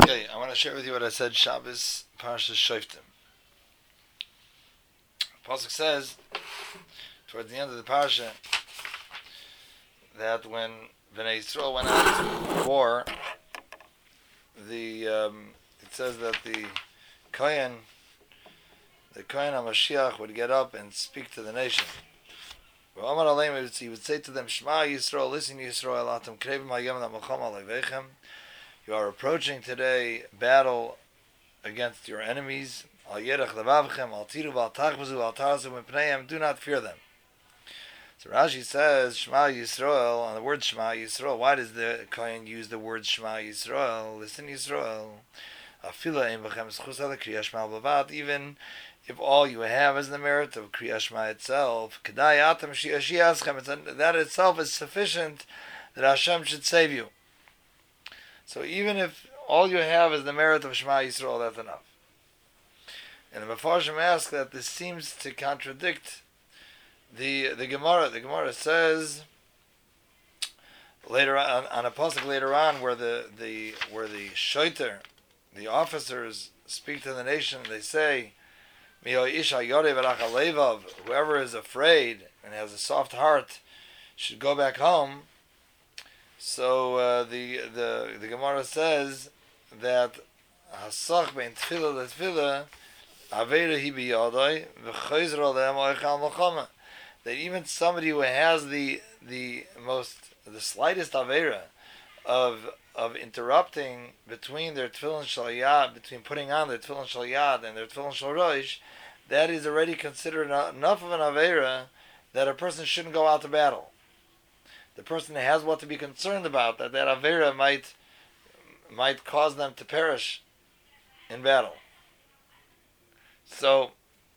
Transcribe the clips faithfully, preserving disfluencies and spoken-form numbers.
Okay, I want to share with you what I said Shabbos Parshas Shoftim. Pasuk says towards the end of the parsha that when Bnei Yisrael went out to war, the um, it says that the Kohen, the Kohen HaMashiach would get up and speak to the nation. He would say to them, Shema Yisrael, listen Yisrael, atam krevim hayom l'malchama alevechem. You are approaching today battle against your enemies. Al yerach levavchem, al tiru, al tachbazu, al tarazu mipneihem. Do not fear them. So Rashi says, Shema Yisrael, on the word Shema Yisrael. Why does the Kohen use the word Shema Yisrael? Listen Yisrael. Afila ein b'chem schus ala kriya Shema b'vat. Even if all you have is the merit of Kriya Shema itself, Kedai atam shi'aschem, that itself is sufficient that Hashem should save you. So even if all you have is the merit of Shema Yisrael, that's enough. And the Mefarshim ask that this seems to contradict the the Gemara. The Gemara says later on, on a pasuk later on, where the the where the shoiter, the officers, speak to the nation. They say, whoever is afraid and has a soft heart should go back home. So uh, the the the Gemara says that hasach bein tefillah letefillah avera hi biyadai v'chayzer aleim oichal malchama. That even somebody who has the the most the slightest avera of of interrupting between their tefillin shel yad, between putting on their tefillin shel yad and their tefillin shel rosh, that is already considered enough of an avera that a person shouldn't go out to battle. The person has what to be concerned about, that that avera might might cause them to perish in battle. So,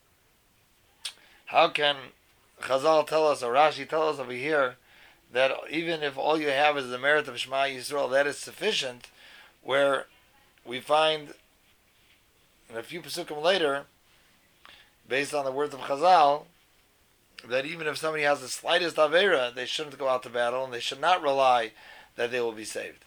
how can Chazal tell us, or Rashi tell us over here, that even if all you have is the merit of Shema Yisrael, that is sufficient, where we find in a few Pesukim later, based on the words of Chazal, that even if somebody has the slightest avera, they shouldn't go out to battle, and they should not rely that they will be saved.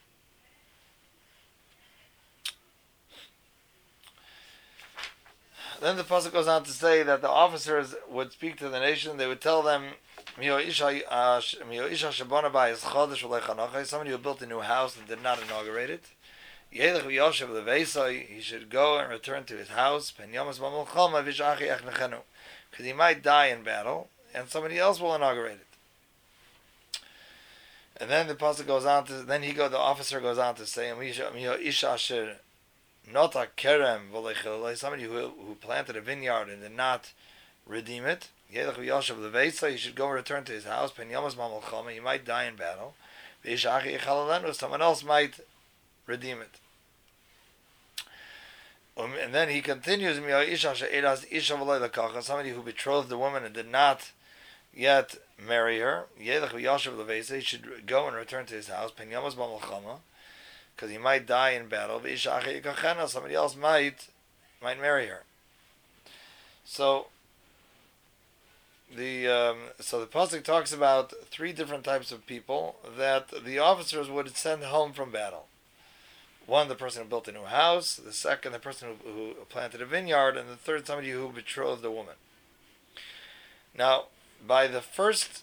Then the pasuk goes on to say that the officers would speak to the nation. They would tell them, somebody who built a new house and did not inaugurate it, he should go and return to his house, because he might die in battle, and somebody else will inaugurate it. And then the pasuk goes on to, then he go, the officer goes on to say, Nota kerem, somebody who who planted a vineyard and did not redeem it, he should go and return to his house. He might die in battle. Someone else might redeem it. Um, and then he continues, somebody who betrothed the woman and did not yet marry her, he should go and return to his house, because he might die in battle. Somebody else might might marry her. So the um, so the pasuk talks about three different types of people that the officers would send home from battle. One, the person who built a new house. The second, the person who, who planted a vineyard. And the third, somebody who betrothed a woman. Now, by the first,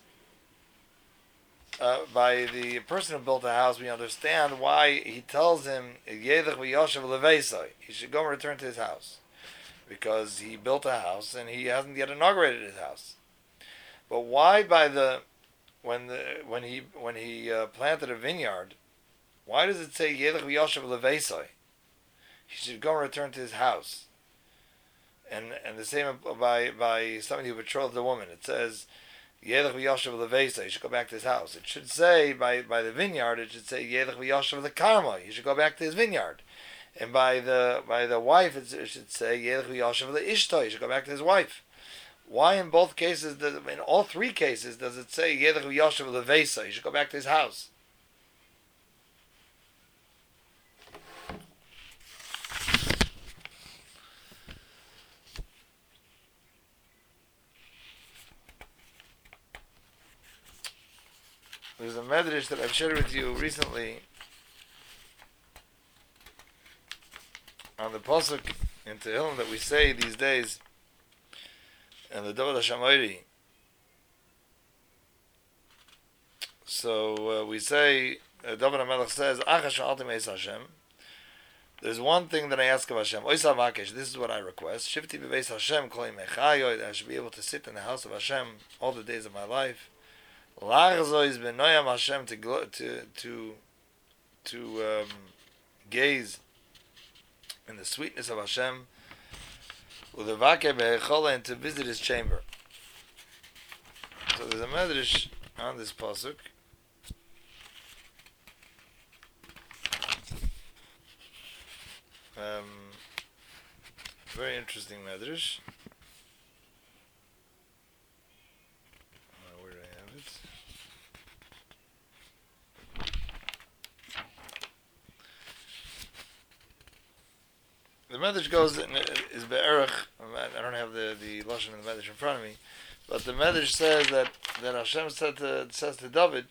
uh, by the person who built a house, we understand why he tells him, he should go and return to his house. Because he built a house and he hasn't yet inaugurated his house. But why by the, when the, when he, when he uh, planted a vineyard, why does it say Yelech v'yoshev leveisai? He should go and return to his house. And and the same by by somebody who betrothed a woman. It says Yelech v'yoshev leveisai. He should go back to his house. It should say by, by the vineyard. It should say Yelech v'yoshev lekarma. He should go back to his vineyard. And by the by the wife, it should say Yelech v'yoshev leishto. He should go back to his wife. Why in both cases? Does, in all three cases, does it say Yelech v'yoshev leveisai? He should go back to his house. There's a medrash that I've shared with you recently on the pasuk in Tehillim that we say these days, and the David Hashemayri. So uh, we say, uh, David HaMelech says, Achash Altim Eis Hashem. There's one thing that I ask of Hashem. Oisa Vakesh, this is what I request. Shifti Bebeis Hashem Kol Mechayoid. I should be able to sit in the house of Hashem all the days of my life. Lachzo is benoyam Hashem to to to to um, gaze in the sweetness of Hashem. Udevake be'echola, and to visit His chamber. So there's a medrash on this pasuk. Um, very interesting medrash. Uh, where do I have it? The medrash goes is be'erach. I don't have the the lashon of the medrash in front of me, but the medrash says that that Hashem said to says to David.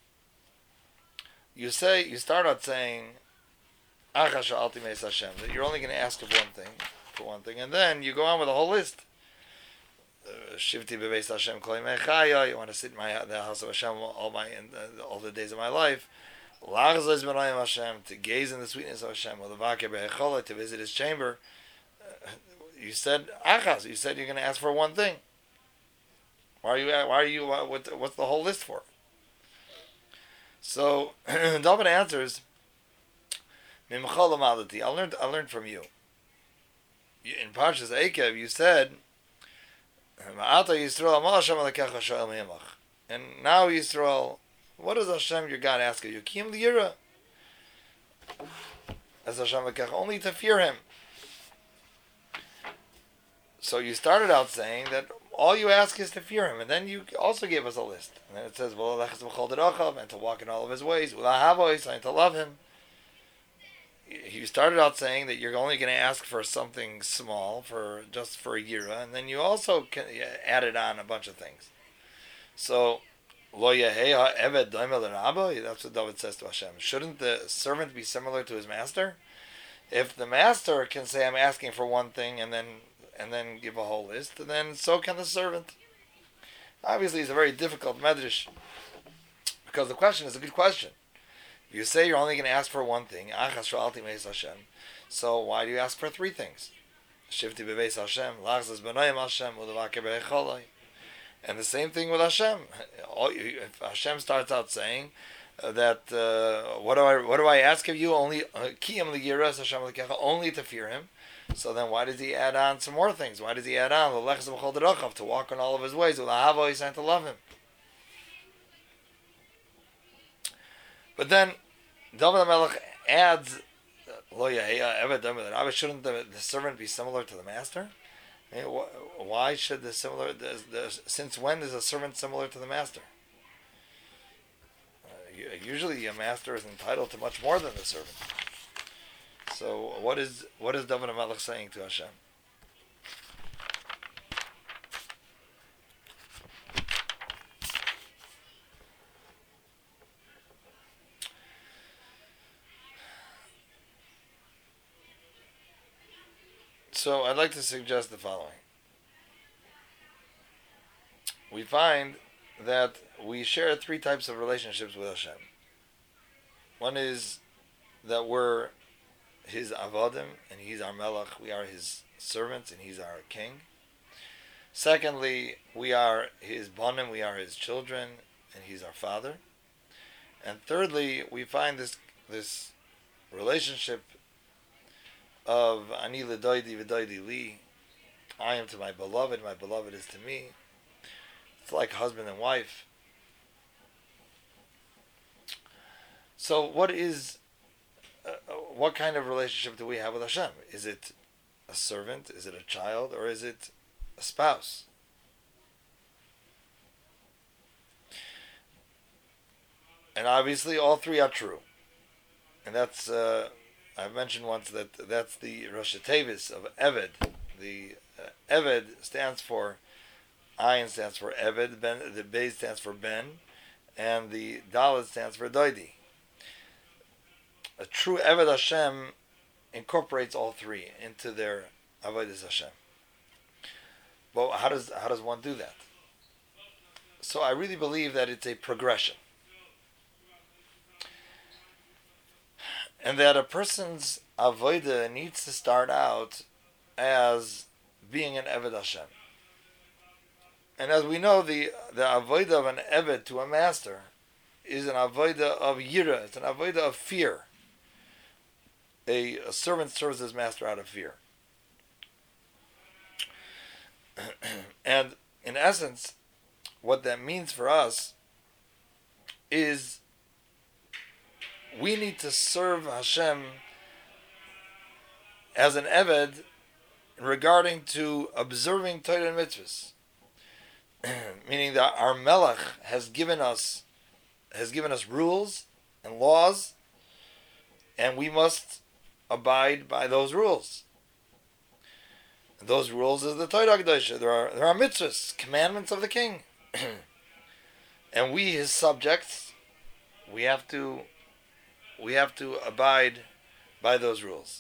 You say you start out saying, Achash Altim Eis Hashem, that you're only going to ask of one thing, for one thing, and then you go on with a whole list. Shivti Bebeis Hashem Kol Mechaya. You want to sit in my the house of Hashem all my uh, all the days of my life. Lachzos B'nayim Hashem, to gaze in the sweetness of Hashem. L'vakeh be'echola, to visit His chamber. Uh, you said Achaz. You said you're going to ask for one thing. Why are you? Why are you? What, what's the whole list for? So David answers, I learned. I learned from you. In Parshas Eikev, you said, and now Yisrael, what does Hashem your God ask of you? Kim liyira, as Hashem lekech, only to fear Him. So you started out saying that all you ask is to fear Him, and then you also gave us a list. And then it says, and to walk in all of His ways, and to love Him. You started out saying that you're only going to ask for something small, for just for a year, and then you also can, added on a bunch of things. So, lo yehei ha'eved doimel l'rabbo, that's what David says to Hashem. Shouldn't the servant be similar to his master? If the master can say, I'm asking for one thing, and then and then give a whole list, then so can the servant. Obviously, it's a very difficult medrash, because the question is a good question. You say you're only going to ask for one thing, so why do you ask for three things? Shifti bebeis Hashem, lachzos b'nayim Hashem, udevakeh be'echolai. And the same thing with Hashem. If Hashem starts out saying uh, that, uh, what do I what do I ask of you? Only kiyam liyiras Hashem lekecha, only to fear Him. So then, why does He add on some more things? Why does He add on l'lechzos b'chol derochav, to walk in all of His ways, u'lahavo Yisrael, to love Him? But then David HaMelech adds, Lo yaheya eved doimel l'rabbo, shouldn't the, the servant be similar to the master? I mean, wh- why should the similar? The, the, since when is a servant similar to the master? Uh, usually, a master is entitled to much more than the servant. So, what is what is David HaMelech saying to Hashem? So I'd like to suggest the following. We find that we share three types of relationships with Hashem. One is that we're His avodim, and He's our melech. We are His servants, and He's our king. Secondly, we are His banim, we are His children, and He's our father. And thirdly, we find this this relationship of ani l'doidi v'doidi li. I am to my beloved, my beloved is to me. It's like husband and wife. So what is, uh, what kind of relationship do we have with Hashem? Is it a servant? Is it a child? Or is it a spouse? And obviously all three are true. And that's, uh, I've mentioned once that that's the Rosh Tevis of Eved. The uh, Eved stands for, Ayin stands for Eved, ben, the Beis stands for Ben, and the Dalet stands for Doidi. A true Eved Hashem incorporates all three into their avodas Hashem. But how does how does one do that? So I really believe that it's a progression, and that a person's avodah needs to start out as being an Eved Hashem. And as we know, the the avodah of an Eved to a master is an avodah of yira. It's an avodah of fear. A, a servant serves his master out of fear. And in essence, what that means for us is we need to serve Hashem as an Eved regarding to observing Torah and mitzvahs. Meaning that our Melech has given us has given us rules and laws, and we must abide by those rules. And those rules is the Torah Kedosha. There are there are mitzvahs, commandments of the king, and we, his subjects, we have to we have to abide by those rules.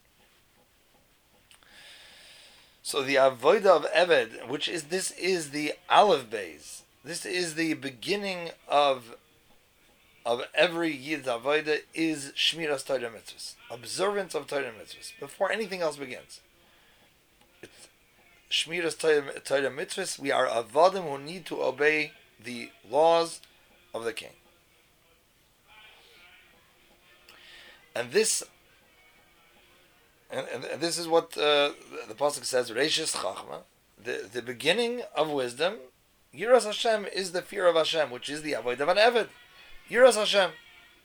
So the avodah of Eved, which is this is the Aleph Beis. This is the beginning of of every Yid's avodah, is Shmiras Torah Mitzvahs, observance of Torah Mitzvahs, before anything else begins. It's Shmiras Torah, Torah Mitzvahs. We are avodim who need to obey the laws of the king. And this And, and, and this is what uh, the pasuk says: Reishis Chachma, the the beginning of wisdom. Yiras Hashem is the fear of Hashem, which is the avodah of an Eved. Yiras Hashem,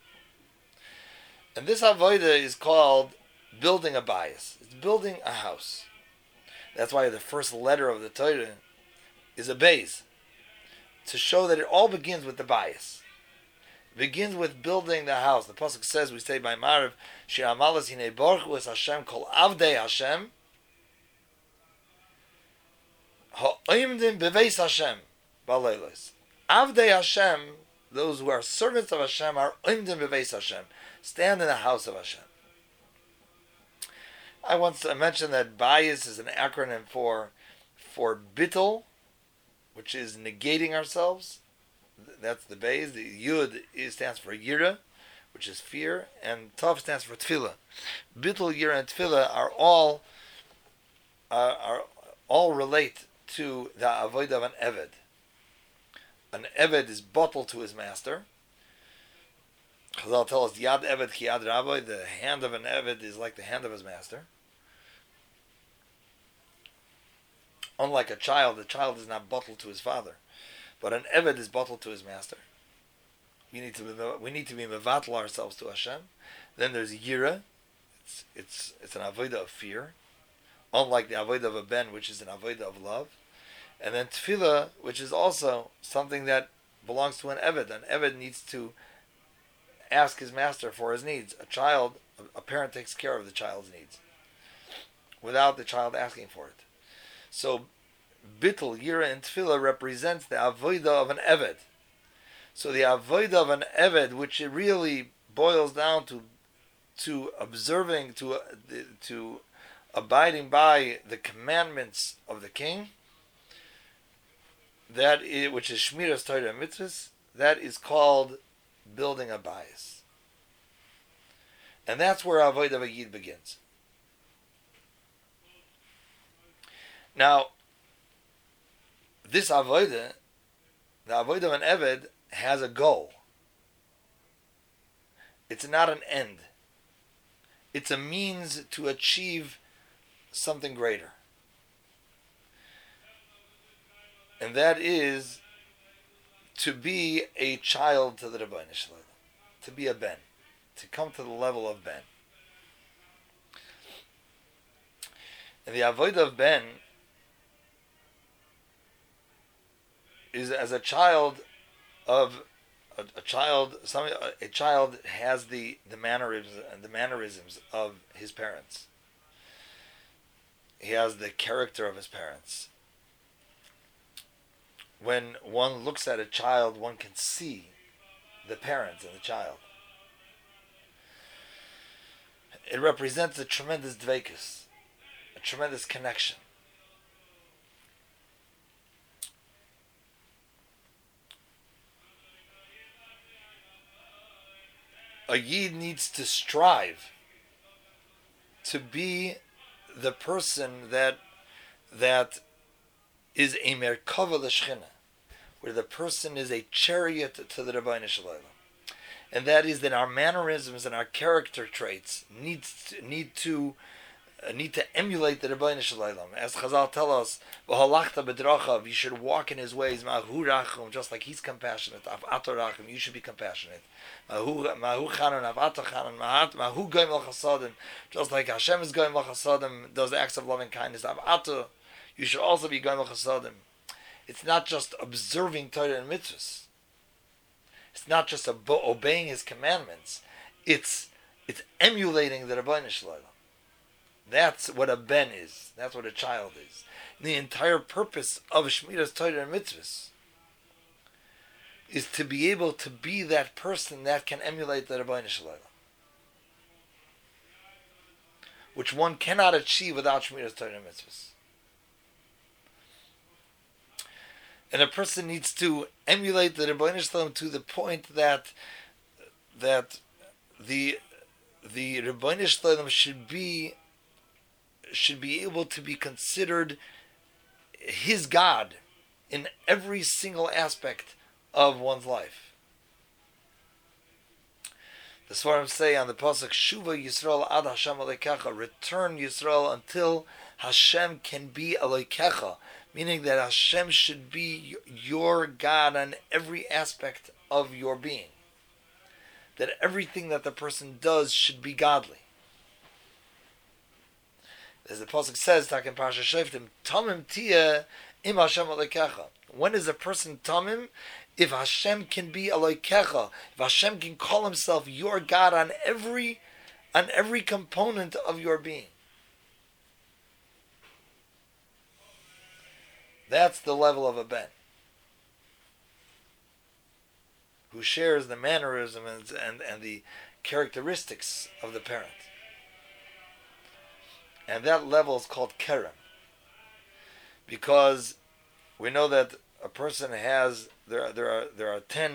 and this avodah is called building a bayis. It's building a house. That's why the first letter of the Torah is a beis, to show that it all begins with the bayis. Begins with building the house. The pasuk says, we say by Marav, Shir Amalas Hinei Baruch es Hashem Kol Avdei Hashem Ha'oimdim Beveis Hashem Baleilos. Avdei Hashem, those who are servants of Hashem, are Oimdim Beveis Hashem, stand in the house of Hashem. I once mentioned that Bayis is an acronym for for Bittul, which is negating ourselves. That's the Beis. The Yud is, stands for Yira, which is fear, and Tav stands for Tefillah. Bittul, Yira, and Tefillah are all uh, are all relate to the avodah of an Eved. An Eved is bottled to his master. Chazal tell us, Yad Eved ki Yad Rabbi, the hand of an Eved is like the hand of his master. Unlike a child, the child is not bottled to his father. But an Eved is bottled to his master. We need to be, we need to be mevatel ourselves to Hashem. Then there's Yira. It's it's it's an avodah of fear, unlike the avodah of a ben, which is an avodah of love. And then Tefillah, which is also something that belongs to an Eved. An Eved needs to ask his master for his needs. A child, a parent takes care of the child's needs without the child asking for it. So Bittul, Yira, and Tefillah represents the avodah of an Eved. So the avodah of an Eved, which it really boils down to, to observing, to uh, to abiding by the commandments of the king, that is, which is Shmiras Torah Mitzvahs, that is called building a bayis. And that's where avodah of a Yid begins. Now, this avodah, the avodah of an Eved, has a goal. It's not an end. It's a means to achieve something greater. And that is to be a child to the Rebbeinu Shalom, to be a ben, to come to the level of ben. And the avodah of ben is as a child of a, a child. Some a, a child has the the mannerisms the mannerisms of his parents. He has the character of his parents. When one looks at a child, one can see the parents and the child. it represents a tremendous dveikus, a tremendous connection. A yid needs to strive to be the person that that is a merkava l'shchina, where the person is a chariot to the Rebbeinu Shalom, and that is that our mannerisms and our character traits need to, need to uh, need to emulate the Rebbeinu Shalom. As Chazal tell us, "V'halachta b'drachav," you should walk in his ways. Ma'hu rachum, just like he's compassionate. Avato rachum, you should be compassionate. Ma'hu chanan, avato chanan. Ma'hu goyim l'chasadim, just like Hashem is goyim l'chasadim, does acts of loving kindness. Avato, you should also be goyim l'chasadim. It's not just observing Torah and mitzvahs. It's not just obeying his commandments. It's it's emulating the Rebbeinu Shalom. That's what a ben is. That's what a child is. And the entire purpose of Shmiras Torah and mitzvahs is to be able to be that person that can emulate the Rebbeinu Shalom, which one cannot achieve without Shmiras Torah and mitzvahs. And a person needs to emulate the Rebbeinu Shalom to the point that that the the Rebbeinu Shalom should be should be able to be considered his God in every single aspect of one's life. The Svarim say on the pasuk, "Shuva Yisrael ad Hashem Elokecha," return Yisrael until Hashem can be Elokecha, meaning that Hashem should be your God on every aspect of your being. That everything that the person does should be godly. As the pasuk says, "Taken Parsha Shoftim, Tamim Tia im Hashem Elokecha." When is a person Tamim? If Hashem can be Elokecha, if Hashem can call himself your God on every, on every component of your being. That's the level of a ben, who shares the mannerism and, and, and the characteristics of the parent. And that level is called kerem, because we know that a person has there are there are there are ten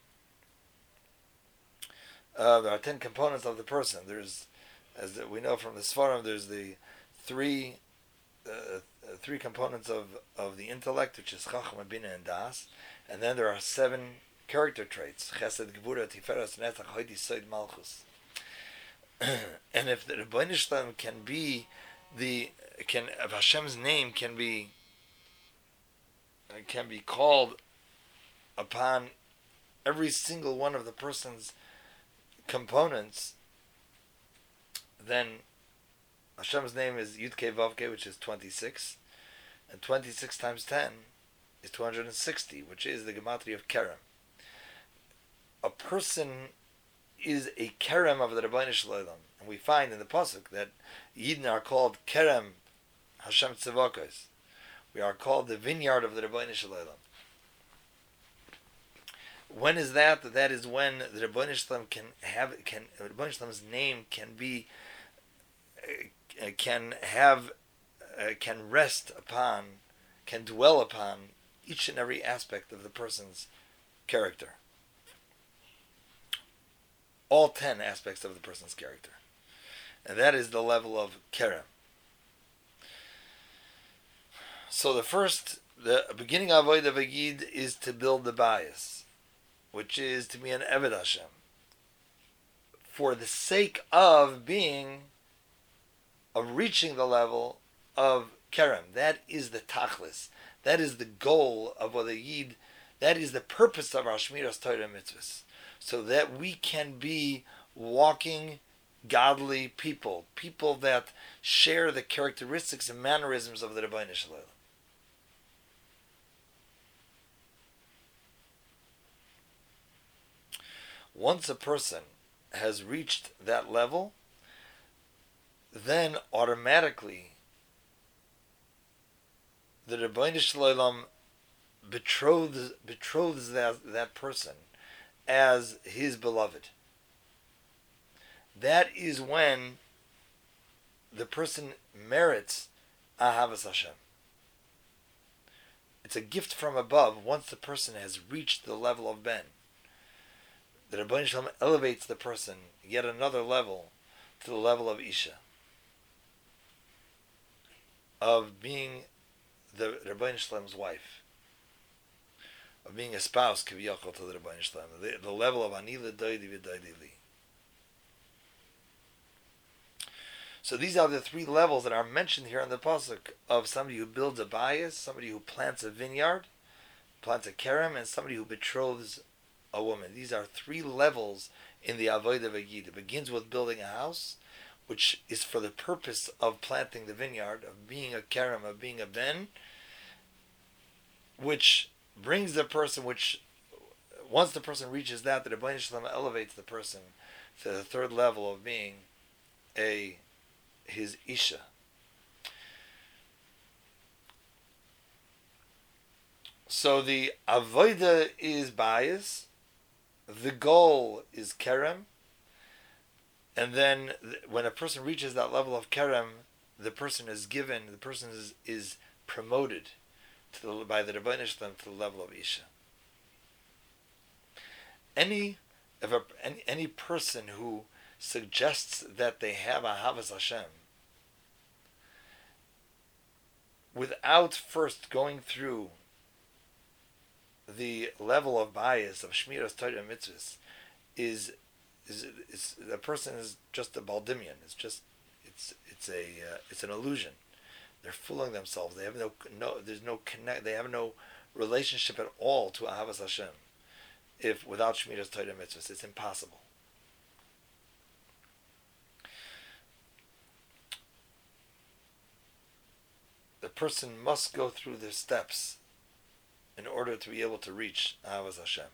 uh, there are ten components of the person. There's, as we know from the Svarim, there's the three uh, three components of, of the intellect, which is Chacham, Bina, and Das, and then there are seven character traits: Chesed, Gevura, Tiferes, Netzach, Hoidi, Sod, Malchus. And if the Rebbeinu Shalom can be the can if Hashem's name can be can be called upon every single one of the person's components, then Hashem's name is Yud Kei Vav Kei, which is twenty-six, and twenty-six times ten is two hundred sixty, which is the gematria of Kerem. A person is a Kerem of the Rebbeinu Shalom, and we find in the pasuk that Yidden are called Kerem Hashem Tzavokos. We are called the vineyard of the Rebbeinu Shalom. When is that? That is when the Rebbeinu Shalom can have can the Rebbeinu Shalom's name can be uh, can have uh, can rest upon, can dwell upon each and every aspect of the person's character. All ten aspects of the person's character. And that is the level of Kerem. So the first, the beginning of Avodah V'Yid is to build the bias, which is to be an Eved Hashem, for the sake of being, of reaching the level of Kerem. That is the Tachlis. That is the goal of Avodah V'Yid. That is the purpose of our Shmiras Torah Mitzvahs, so that we can be walking godly people, people that share the characteristics and mannerisms of the Rebbeinu Shalom. Once a person has reached that level, then automatically the Rebbeinu Shalom betroths, betroths that, that person as his beloved. That is when the person merits Ahavas Hashem. It's a gift from above once the person has reached the level of Ben. The Rebbeinu Shalom elevates the person yet another level to the level of Isha. Of being the Rebbeinu Shalom's wife. Of being a spouse, kiviyachol, to the Rebbeinu Shalom. The, the level of Ani l'doidi v'doidi li. So these are the three levels that are mentioned here in the pasuk of somebody who builds a bayis, somebody who plants a vineyard, plants a kerem, and somebody who betroths a woman. These are three levels in the avodah v'yid. It begins with building a house, which is for the purpose of planting the vineyard, of being a kerem, of being a ben, which brings the person, which once the person reaches that, the Rebbeinu Shalom elevates the person to the third level of being a his Isha. So the avodah is bias, the goal is kerem, and then when a person reaches that level of kerem, the person is given, the person is, is promoted to the, by the Rebbeinu Shalom to the level of Isha. Any, if a, any, any person who suggests that they have Ahavas Hashem without first going through the level of bias of Shmiras Torah and Mitzvahs is is is the person is just a baldimian. It's just it's it's a uh, it's an illusion. They're fooling themselves. They have no no there's no connect. They have no relationship at all to Ahavas Hashem. If without Shmiras Torah and Mitzvahs, it's impossible. The person must go through the steps in order to be able to reach Ahavas Hashem.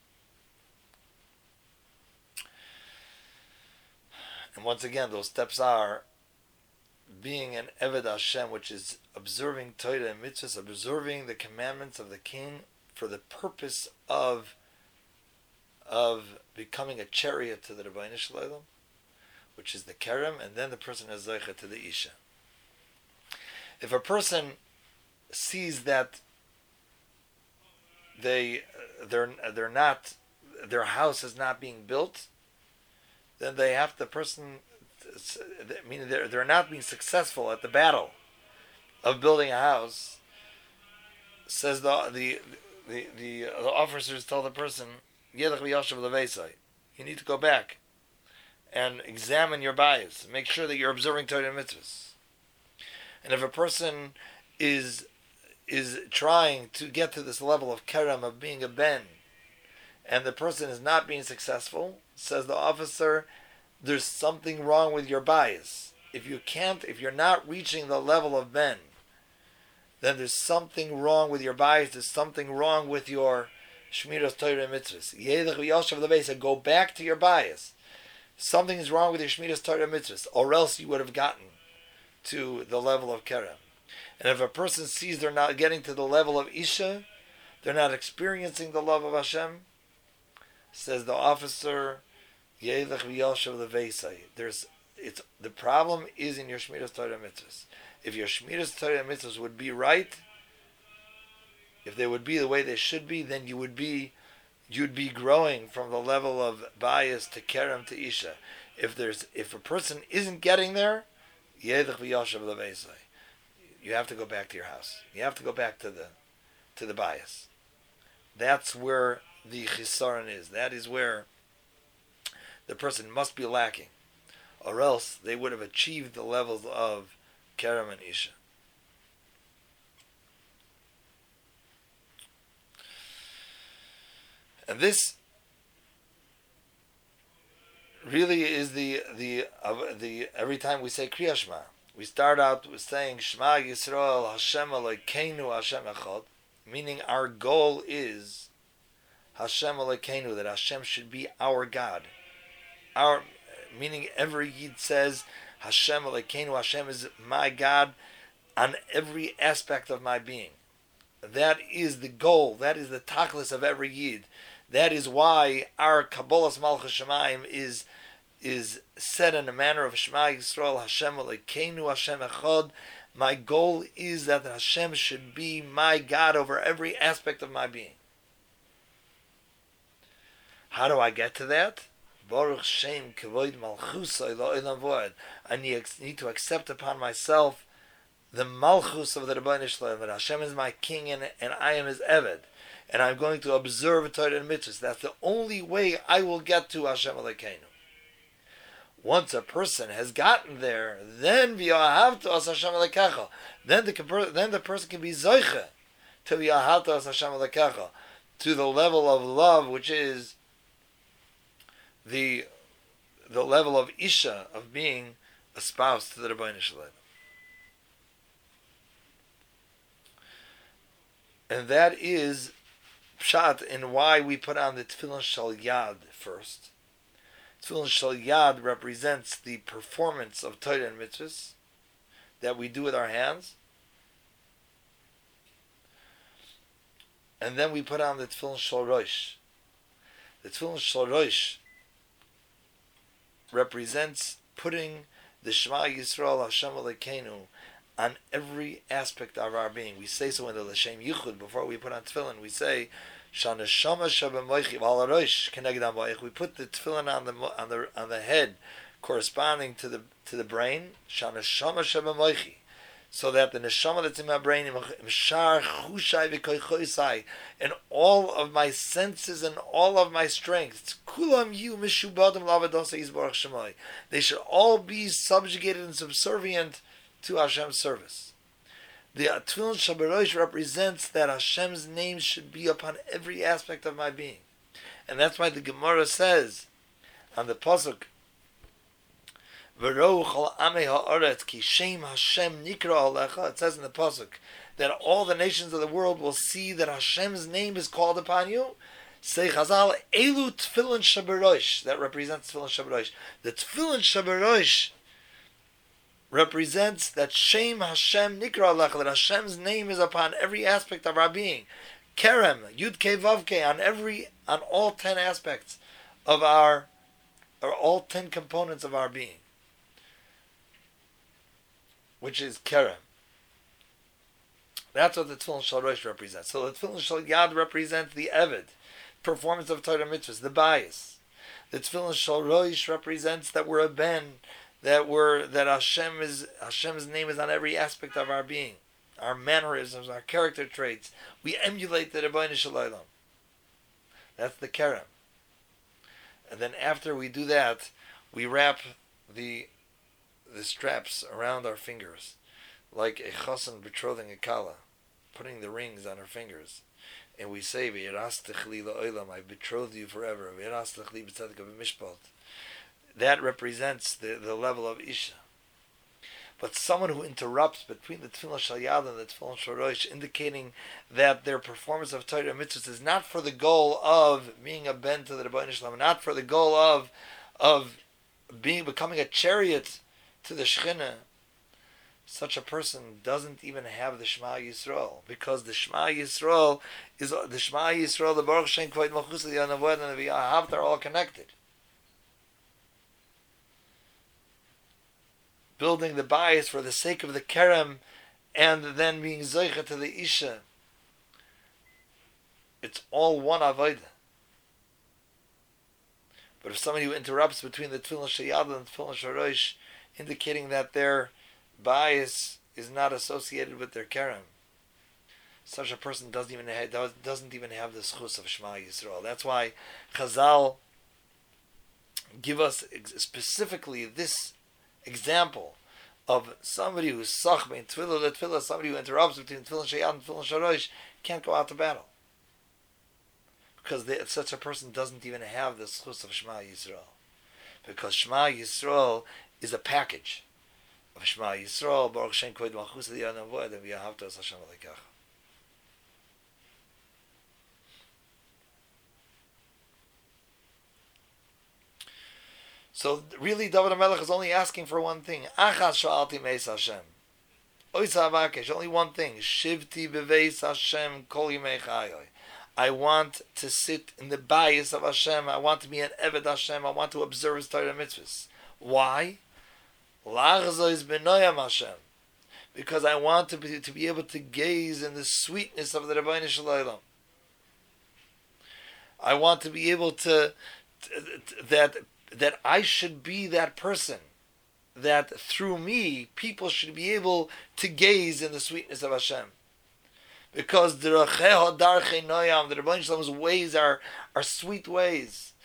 And once again, those steps are being an Eved Hashem, which is observing Torah and Mitzvahs, observing the commandments of the King for the purpose of of becoming a chariot to the Rebbeinu Shalom, which is the Kerem, and then the person is Zeicha to the Isha. If a person sees that they they're they're not their house is not being built, then they have the person I mean they're they're not being successful at the battle of building a house. Says the the the the, the officers tell the person, you need to go back and examine your bias. Make sure that you're observing Torah and Mitzvahs. And if a person is is trying to get to this level of kerem, of being a ben, and the person is not being successful, says the officer, there's something wrong with your bias. If you can't, if you're not reaching the level of ben, then there's something wrong with your bias. There's something wrong with your Shmiras Torah and Mitzvahs. Yedach v'yoshav lebeisa, go back to your bias. Something is wrong with your Shmiras Torah and Mitzvahs, or else you would have gotten to the level of kerem. And if a person sees they're not getting to the level of Isha, they're not experiencing the love of Hashem, says the officer, Yelech v'yoshav leveisai. There's it's the problem is in your Shmiras Torah and Mitzvahs. If your Shmiras Torah and Mitzvahs would be right, if they would be the way they should be, then you would be you'd be growing from the level of bias to kerem to Isha. If there's if a person isn't getting there, you have to go back to your house. You have to go back to the to the bias. That's where the chisaron is. That is where the person must be lacking, or else they would have achieved the levels of kerem and Isha. And this really is the the uh, the every time we say Kriya Shema, we start out with saying Shema Yisrael Hashem Elokeinu Hashem Echad, meaning our goal is Hashem Elokeinu, that Hashem should be our God. Our meaning every Yid says Hashem Elokeinu, Hashem is my God on every aspect of my being. That is the goal. That is the tachlis of every Yid. That is why our Kabbalas Malchus Shemaim is is said in a manner of Shema Yisrael, Hashem Elokeinu, Hashem Echad. My goal is that Hashem should be my God over every aspect of my being. How do I get to that? Baruch Shem Kavod Malchusay La'olam V'od. I need, need to accept upon myself the Malchus of the Rebbeinu Shalom, that Hashem is my king and, and I am his Eved. And I'm going to observe Torah and mitzvahs. That's the only way I will get to Hashem Elokeinu. Once a person has gotten there, then v'yahavto as Hashem Elokecha. Then the then the person can be zoiche to v'yahavto as Hashem Elokecha, to the level of love, which is the the level of isha, of being a spouse to the Rebbeinu Shalom. And that is pshat in why we put on the tefillin shel yad first. Tefillin shel yad represents the performance of Torah and mitzvahs that we do with our hands. And then we put on the tefillin shel rosh. The tefillin shel rosh represents putting the Shema Yisrael Hashem Elokeinu on every aspect of our being. We say so in the L'Shem Yichud before we put on tefillin. We say Shaneshama Shabamoichi V'al Rosh Keneged Amoich. We put the tefillin on the on the on the head, corresponding to the to the brain. Shaneshama Shabamoichi, so that the neshama that's in my brain, Mshar Chushai V'Koichoisai, and all of my senses and all of my strengths, Kulam Yu Mishubadim Lavadosa Yisborach Shemai. They should all be subjugated and subservient to Hashem's service. The Tefillin Shel Rosh represents that Hashem's name should be upon every aspect of my being. And that's why the Gemara says on the Pasuk, V'rou chol amei ha'aretz ki shem Hashem nikra alecha. It says in the Pasuk that all the nations of the world will see that Hashem's name is called upon you. Say Chazal, Elu Tefillin Shel Rosh. That represents Tefillin Shel Rosh. The Tefillin Shel Rosh represents that Shem Hashem Nikra Alecha, that Hashem's name is upon every aspect of our being. Kerem, Yud Kei Vav Kei, on every, on all ten aspects of our, or all ten components of our being, which is Kerem. That's what the Tefillin Shel Rosh represents. So the Tefillin Shel Yad represents the Eved, performance of Torah mitzvahs, the bias. The Tefillin Shel Rosh represents that we're a ben, that we're that Hashem is Hashem's name is on every aspect of our being, our mannerisms, our character traits. We emulate the Rebbeinu Shalom. That's the kerem. And then after we do that, we wrap the the straps around our fingers, like a chassan betrothing a kala, putting the rings on her fingers, and we say, "V'yirastich li la'olam," I betrothed you forever. V'yirastich li b'tzedek v'mishpat. That represents the, the level of Isha. But someone who interrupts between the Tefillin Shel Yad and the Tefillin Shel Rosh, indicating that their performance of Torah and mitzvahs is not for the goal of being a ben to the Rebbeinu Shalom, not for the goal of of being becoming a chariot to the Shekhinah, such a person doesn't even have the Shema Yisrael, because the Shema Yisrael is the Shema Yisrael, the Baruch Shem Kavod Malchus, the Yanavod, and the V'yahavta are all connected. Building the bias for the sake of the kerem, and then being zeicha to the isha. It's all one avodah. But if somebody who interrupts between the Tefillin Shel Yad and the Tefillin Shel Rosh, indicating that their bias is not associated with their kerem, such a person doesn't even have, doesn't even have the schus of Shema Yisrael. That's why Chazal give us specifically this example of somebody who's sach bein tefillah le tefillah, somebody who interrupts between tefillin sheyad and tefillin Shel Rosh, can't go out to battle, because they, such a person doesn't even have the schus of Shema Yisrael, because Shema Yisrael is a package of Shema Yisrael, Baruch Shem Kavod Malchus V'Yanavod, and V'yahavta es Hashem Elokecha. So really, David HaMelech is only asking for one thing. Achas sha'alti meis Hashem. Oisa avakesh, only one thing. Shivti beveis Hashem kol yimei chayoi. I want to sit in the bias of Hashem. I want to be an Eved Hashem. I want to observe His Torah mitzvahs. Why? Lachzois b'noyam Hashem. Because I want to be, to be able to gaze in the sweetness of the Rebbeinu Shalom. I want to be able to, to that that I should be that person, that through me people should be able to gaze in the sweetness of Hashem. Because the Rebbeinu Shalom's ways are are sweet ways.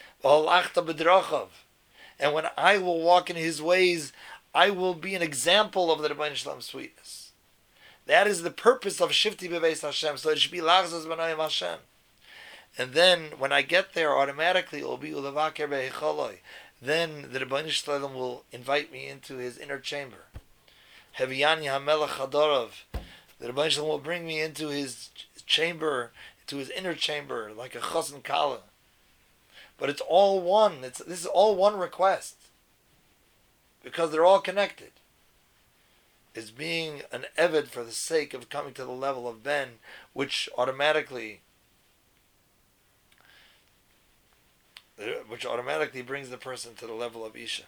And when I will walk in His ways, I will be an example of the Rebbeinu Shalom's sweetness. That is the purpose of Shifti Beveis Hashem. So it should be Lachzos B'Noyam Hashem. And then when I get there, automatically it will be Ulavaker Be'echoloi. Then the Rebbeinu Shalom will invite me into His inner chamber. Heviyani HaMelech Hadorov. The Rebbeinu Shalom will bring me into His chamber, into His inner chamber, like a Chosn Kala. But it's all one. It's, this is all one request. Because they're all connected. Is being an Eved for the sake of coming to the level of Ben, which automatically which automatically brings the person to the level of Isha.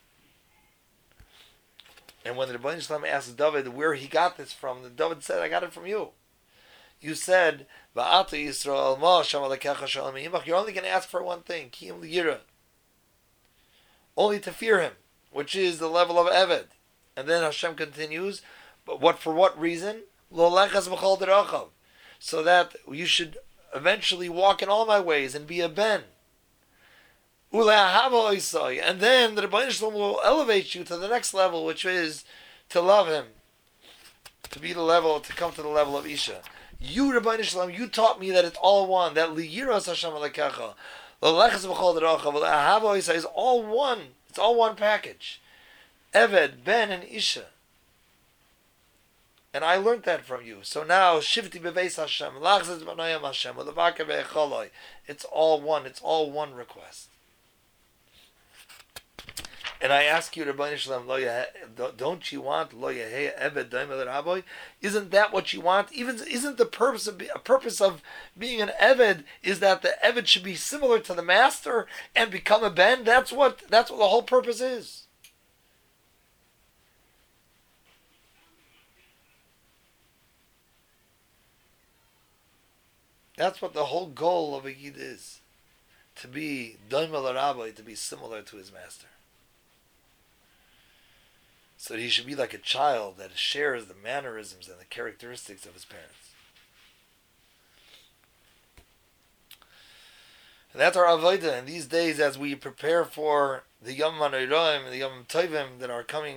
And when the Rebbeinu Shalom asked David where he got this from, the David said, I got it from you. You said, Va'ata Yisrael ma Hashem alekecha shalom yimach. You're only going to ask for one thing, Kiyum L'Yira. Only to fear Him, which is the level of Eved. And then Hashem continues, but what for what reason? Lo lechas b'chol derachav. So that you should eventually walk in all my ways and be a Ben. And then the Rebbeinu Shalom will elevate you to the next level, which is to love Him, to be the level, to come to the level of Isha. You, Rebbeinu Shalom, you taught me that it's all one. That liyiras Hashem alekecha, l'lechas b'chol derachav, l'ahava Isa is all one. It's all one package. Eved, Ben, and Isha. And I learned that from you. So now, Shivti Beveis Hashem, Lachzos B'Noyam Hashem, Ulavaker Be'echoloi. It's all one. It's all one request. And I ask you, Rebbeinu Shalom, don't you want lo yehei eved doimel raboy? Isn't that what you want? Even isn't the purpose of a purpose of being an eved is that the eved should be similar to the master and become a ben? That's what that's what the whole purpose is. That's what the whole goal of a yid is, to be doimel raboy, to be similar to his master. So he should be like a child that shares the mannerisms and the characteristics of his parents. And that's our avodah. In these days, as we prepare for the Yom HaNoraim and the Yom Tovim that are coming,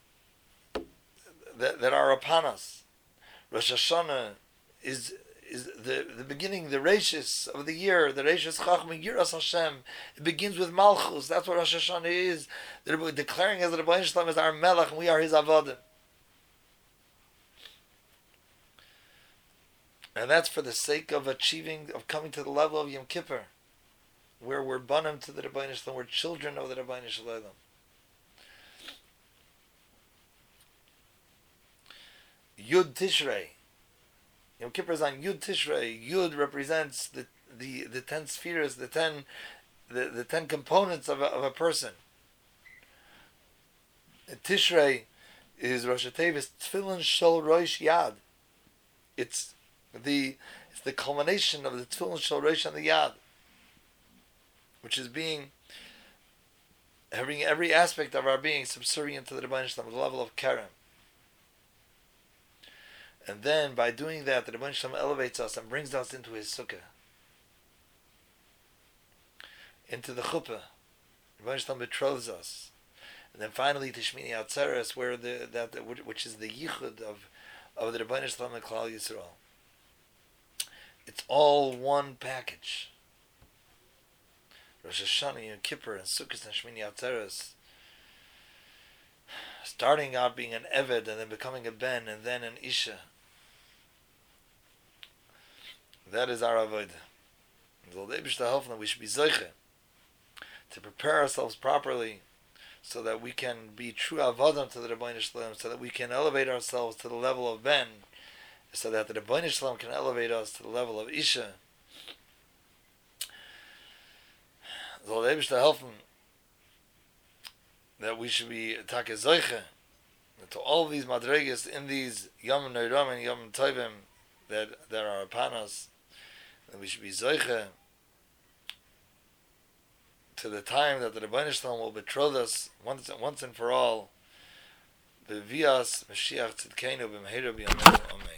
that, that are upon us, Rosh Hashanah is is the, the beginning, the Reishis of the year, the Reishis Chachma Yiras Hashem. It begins with Malchus. That's what Rosh Hashanah is. They're declaring as the Rebbeinu Shalom is our Melech, and we are His Avodim. And that's for the sake of achieving, of coming to the level of Yom Kippur, where we're banim to the Rebbeinu Shalom, we're children of the Rebbeinu Shalom. Yud Tishrei. Yom Kippur is on Yud Tishrei. Yud represents the the, the ten spheres, the ten the, the ten components of a, of a person. And Tishrei is Rosh Hashanah Tefillin Shel Rosh Yad. It's the it's the culmination of the Tefillin Shel Rosh on the Yad, which is being having every aspect of our being subservient to the Rebbeinu Shalom, the level of Keren. And then, by doing that, the Rebbeinu Shalom elevates us and brings us into His sukkah, into the chuppah. The Rebbeinu Shalom betroths us, and then finally to Shmini Atzeres, where the that which is the yichud of of the Rebbeinu Shalom and Klal Yisrael. It's all one package. Rosh Hashanah, Yom Kippur, and Sukkot and Shmini Atzeres. Starting out being an Eved, and then becoming a Ben, and then an Isha. That is our avodah. We should be zeiche to prepare ourselves properly, so that we can be true avodim to the Rebbeinu Shalom, so that we can elevate ourselves to the level of Ben, so that the Rebbeinu Shalom can elevate us to the level of Isha, So they wish to help them that we should be take zoiche to all of these madrigas in these yom neiram and yom tovim that that are upon us, that we should be zoiche to the time that the Rebbeinu Shalom will betroth us once once and for all. Bevias Mashiach Tzidkenu b'mehera b'yameinu. Amen.